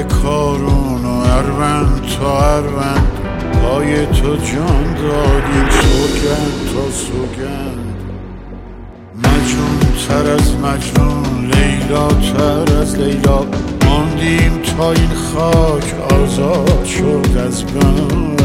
کارون و اروند تا اروند پای تو جان دادیم سوگند تا سوگند. مجنون تر از مجنون، لیلا تر از لیلا، ماندیم تا این خاک آزاد شد از بند.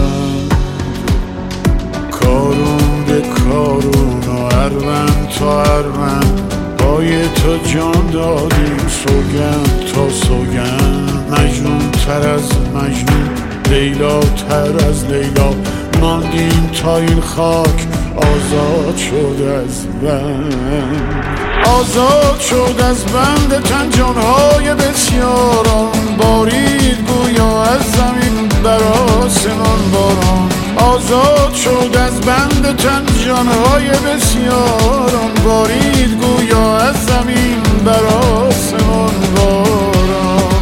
کارون به کارون و اروند تا اروند پای تو جان دادیم سوگند تا سوگند. مجنون تر از مجنون، لیلا تر از لیلا، ماندیم تا این خاک آزاد شد از بند. آزاد شد از بند تن جانهای بسیاران، بارید گویا از زمین بر آسمان باران. آزاد شد از بند تن جانهای بسیاران، بارید گویا از زمین بر آسمان باران.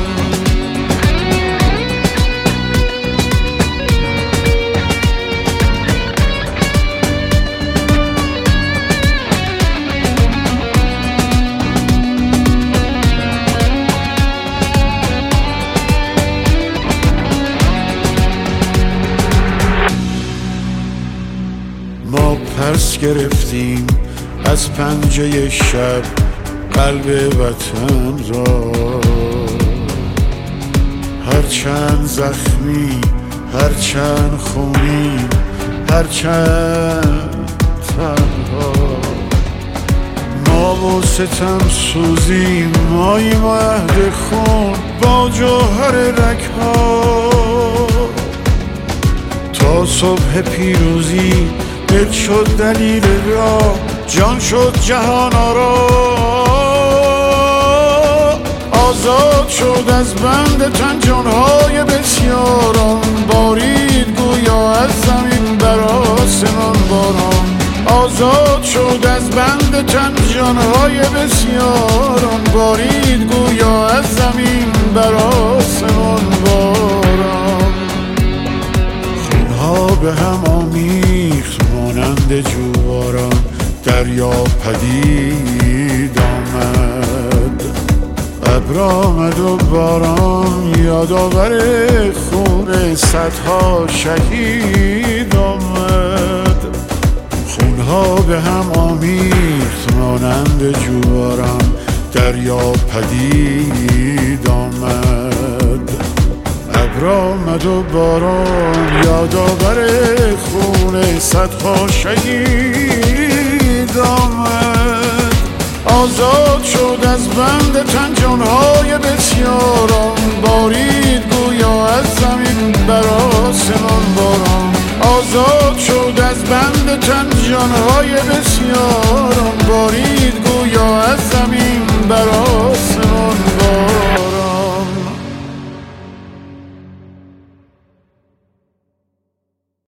ما پس گرفتیم از پنجه شب قلب وطن را، هرچند زخمی، هرچند خونی، هرچند تنها. ما با ستم سوزیم ماییم و عهد خون با جوهر رگها، تا صبح پیروزی دل شد دلیل راه، جان شد جهان آرا. آزاد شد از بند تن جانهای بسیاران، بارید گویا از زمین بر آسمان باران. آزاد شد از بند تن جانهای بسیاران، بارید گویا از زمین بر آسمان باران. خونها به هم آمیخت مانند جواران، دریا پدید آمد، ابر آمد و باران، یادآور خون صدها شهید آمد. خونها به هم آمیخت مانند جواران، دریا پدید آمد، ابر آمد و باران، یادآور خون صدها شهید آمد. آزاد شد از بند تن جانهای بسیاران، بارید گویا از زمین بر آسمان باران. آزاد شد از بند تن جانهای بسیاران، بارید